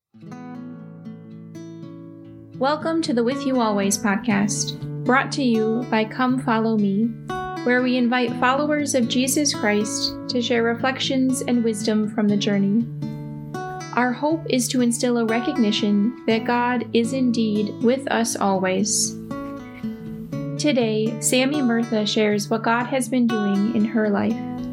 Welcome to the With You Always podcast, brought to you by Come Follow Me, where we invite followers of Jesus Christ to share reflections and wisdom from the journey. Our hope is to instill a recognition that God is indeed with us always. Today, Sammy Murtha shares what God has been doing in her life.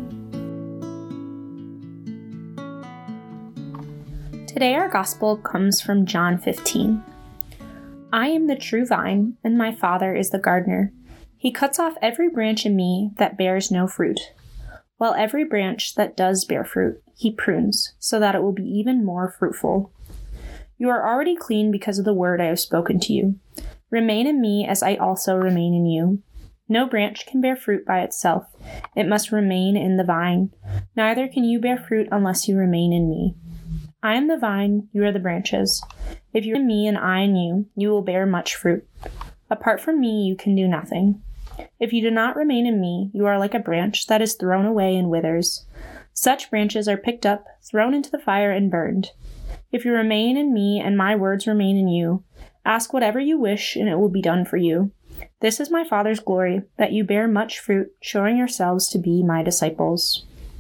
Today our gospel comes from John 15. I am the true vine, and my Father is the gardener. He cuts off every branch in me that bears no fruit, while every branch that does bear fruit, he prunes, so that it will be even more fruitful. You are already clean because of the word I have spoken to you. Remain in me as I also remain in you. No branch can bear fruit by itself. It must remain in the vine. Neither can you bear fruit unless you remain in me. I am the vine, you are the branches. If you are in me and I in you, you will bear much fruit. Apart from me, you can do nothing. If you do not remain in me, you are like a branch that is thrown away and withers. Such branches are picked up, thrown into the fire, and burned. If you remain in me and my words remain in you, ask whatever you wish and it will be done for you. This is my Father's glory, that you bear much fruit, showing yourselves to be my disciples.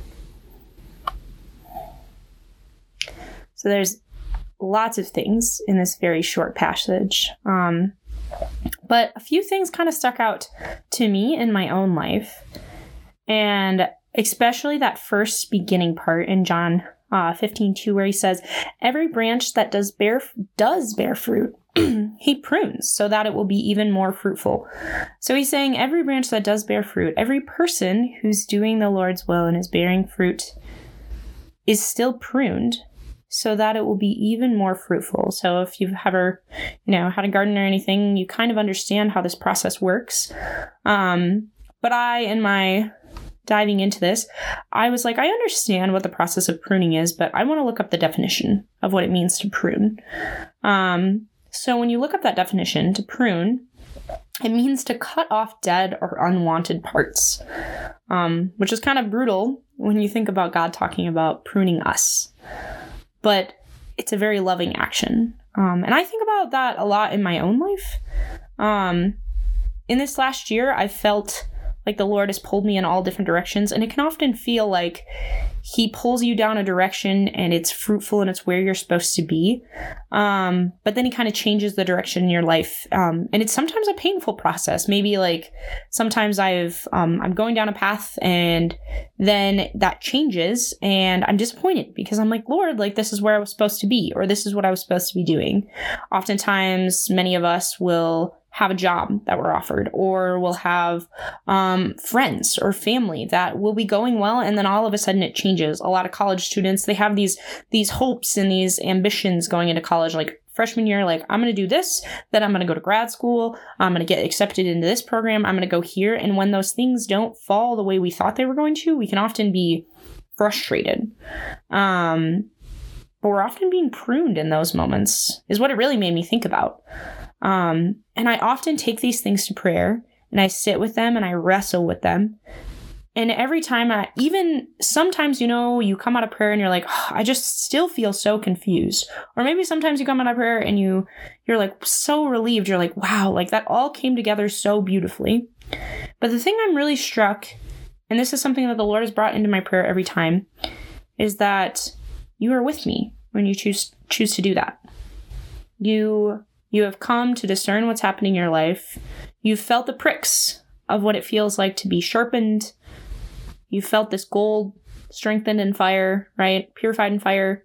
So there's lots of things in this very short passage. But a few things kind of stuck out to me in my own life. And especially that first beginning part in John 15:2, where he says, every branch that does bear fruit, he prunes so that it will be even more fruitful. So he's saying every branch that does bear fruit, every person who's doing the Lord's will and is bearing fruit is still pruned so that it will be even more fruitful. So if you've ever, had a garden or anything, you kind of understand how this process works. But in my diving into this, I was like, I understand what the process of pruning is, but I want to look up the definition of what it means to prune. So when you look up that definition, to prune, it means to cut off dead or unwanted parts, which is kind of brutal when you think about God talking about pruning us. But it's a very loving action. And I think about that a lot in my own life. In this last year, I felt like the Lord has pulled me in all different directions. And it can often feel like he pulls you down a direction and it's fruitful and it's where you're supposed to be. But then he kind of changes the direction in your life. And it's sometimes a painful process. Maybe like sometimes I'm going down a path and then that changes and I'm disappointed because I'm like, Lord, like this is where I was supposed to be, or this is what I was supposed to be doing. Oftentimes, many of us will have a job that we're offered, or we'll have friends or family that will be going well, and then all of a sudden it changes. A lot of college students, they have these hopes and these ambitions going into college, like freshman year, like I'm going to do this, then I'm going to go to grad school, I'm going to get accepted into this program, I'm going to go here. And when those things don't fall the way we thought they were going to, we can often be frustrated. But we're often being pruned in those moments, is what it really made me think about. And I often take these things to prayer and I sit with them and I wrestle with them. And every time sometimes, you come out of prayer and you're like, oh, I just still feel so confused. Or maybe sometimes you come out of prayer and you're like so relieved. You're like, wow, like that all came together so beautifully. But the thing I'm really struck, and this is something that the Lord has brought into my prayer every time, is that you are with me when you choose to do that. You have come to discern what's happening in your life. You've felt the pricks of what it feels like to be sharpened. You felt this gold strengthened in fire, right? Purified in fire.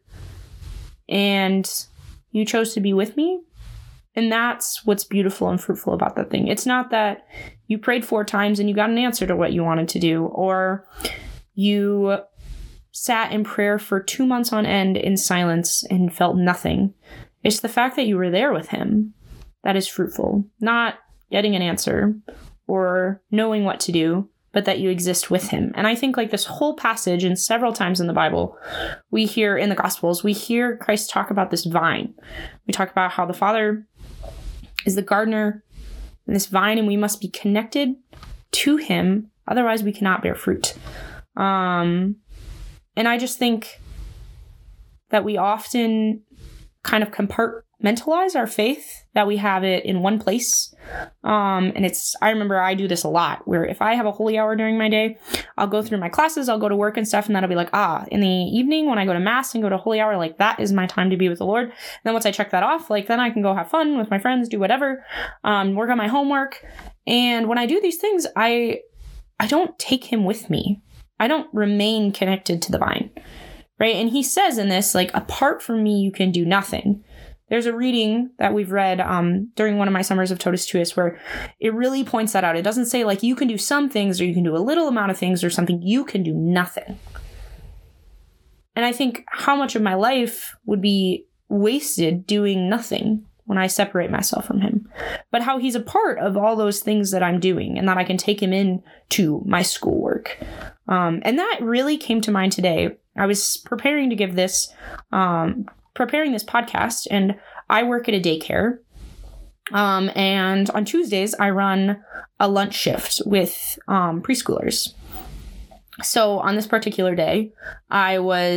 And you chose to be with me. And that's what's beautiful and fruitful about that thing. It's not that you prayed 4 times and you got an answer to what you wanted to do, or you sat in prayer for 2 months on end in silence and felt nothing. It's the fact that you were there with him that is fruitful, not getting an answer or knowing what to do, but that you exist with him. And I think like this whole passage, and several times in the Bible, we hear in the Gospels, we hear Christ talk about this vine. We talk about how the Father is the gardener in this vine, and we must be connected to him. Otherwise, we cannot bear fruit. And I just think that we often kind of compartmentalize our faith, that we have it in one place. And I remember I do this a lot, where if I have a holy hour during my day, I'll go through my classes, I'll go to work and stuff, and that'll be like, in the evening when I go to mass and go to holy hour, like that is my time to be with the Lord. And then once I check that off, like then I can go have fun with my friends, do whatever, work on my homework. And when I do these things, I don't take him with me. I don't remain connected to the vine, right? And he says in this, like, apart from me, you can do nothing. There's a reading that we've read during one of my summers of Totus Tuus where it really points that out. It doesn't say like you can do some things or you can do a little amount of things or something. You can do nothing. And I think how much of my life would be wasted doing nothing when I separate myself from him, but how he's a part of all those things that I'm doing and that I can take him into my schoolwork. And that really came to mind today. I was preparing to give this, preparing this podcast, and I work at a daycare. And on Tuesdays, I run a lunch shift with preschoolers. So on this particular day, I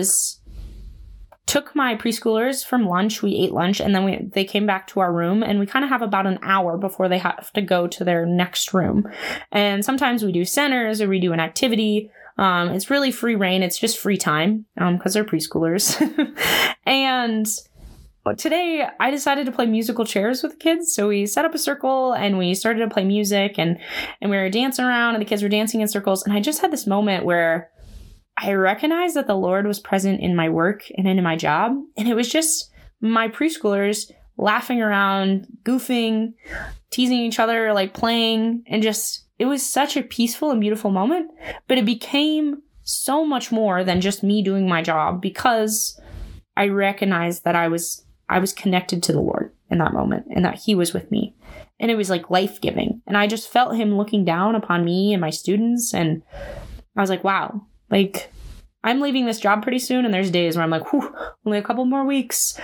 took my preschoolers from lunch. We ate lunch, and then they came back to our room, and we kind of have about an hour before they have to go to their next room. And sometimes we do centers or we do an activity. It's really free reign. It's just free time because they're preschoolers. And today I decided to play musical chairs with the kids. So we set up a circle and we started to play music, and we were dancing around and the kids were dancing in circles. And I just had this moment where I recognized that the Lord was present in my work and in my job. And it was just my preschoolers laughing around, goofing, teasing each other, like playing, and it was such a peaceful and beautiful moment. But it became so much more than just me doing my job, because I recognized that I was connected to the Lord in that moment and that he was with me. And it was like life-giving. And I just felt him looking down upon me and my students. And I was like, wow, like I'm leaving this job pretty soon. And there's days where I'm like, whew, only a couple more weeks.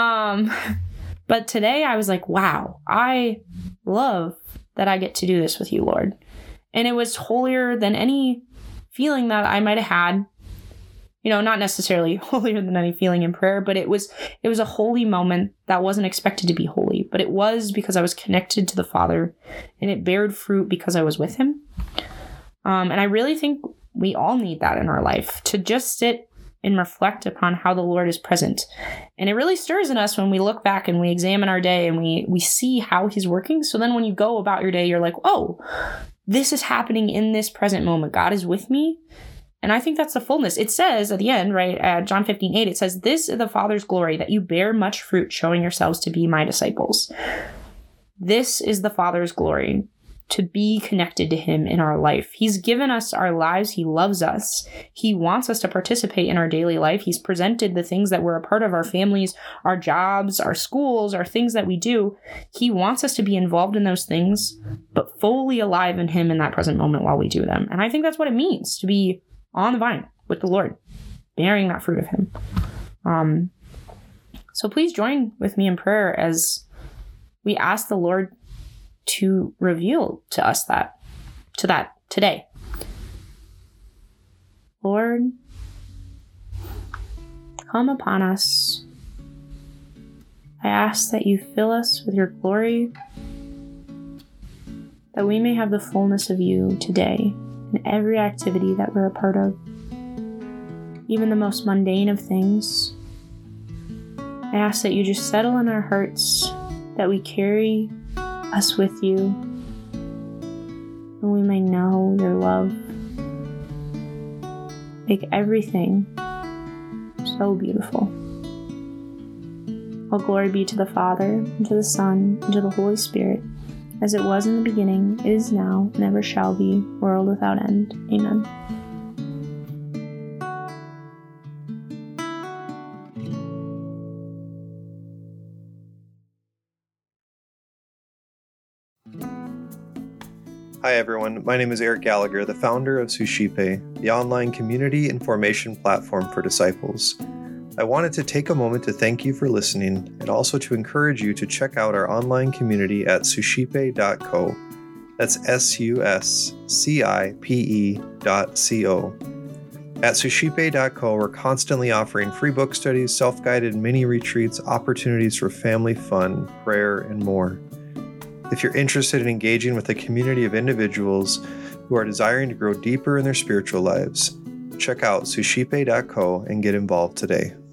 But today I was like, wow, I love that I get to do this with you, Lord. And it was holier than any feeling that I might have had. You know, not necessarily holier than any feeling in prayer, but it was a holy moment that wasn't expected to be holy, but it was because I was connected to the Father, and it bared fruit because I was with him. And I really think we all need that in our life, to just sit and reflect upon how the Lord is present. And it really stirs in us when we look back and we examine our day and we see how he's working. So then when you go about your day, you're like, oh, this is happening in this present moment. God is with me. And I think that's the fullness. It says at the end, right, John 15:8, it says, this is the Father's glory, that you bear much fruit, showing yourselves to be my disciples. This is the Father's glory, to be connected to him in our life. He's given us our lives. He loves us. He wants us to participate in our daily life. He's presented the things that we're a part of, our families, our jobs, our schools, our things that we do. He wants us to be involved in those things, but fully alive in him in that present moment while we do them. And I think that's what it means to be on the vine with the Lord, bearing that fruit of him. So please join with me in prayer as we ask the Lord to reveal to us that today. Lord, come upon us. I ask that you fill us with your glory, that we may have the fullness of you today in every activity that we're a part of, even the most mundane of things. I ask that you just settle in our hearts, that we carry us with you, and we may know your love. Make everything so beautiful. All glory be to the Father, and to the Son, and to the Holy Spirit, as it was in the beginning, is now, and ever shall be, world without end. Amen. Hi everyone, my name is Eric Gallagher, the founder of Suscipe, the online community and formation platform for disciples. I wanted to take a moment to thank you for listening and also to encourage you to check out our online community at suscipe.co. That's suscipe.co. At sushipe.co, we're constantly offering free book studies, self-guided mini retreats, opportunities for family fun, prayer, and more. If you're interested in engaging with a community of individuals who are desiring to grow deeper in their spiritual lives, check out sushipe.co and get involved today.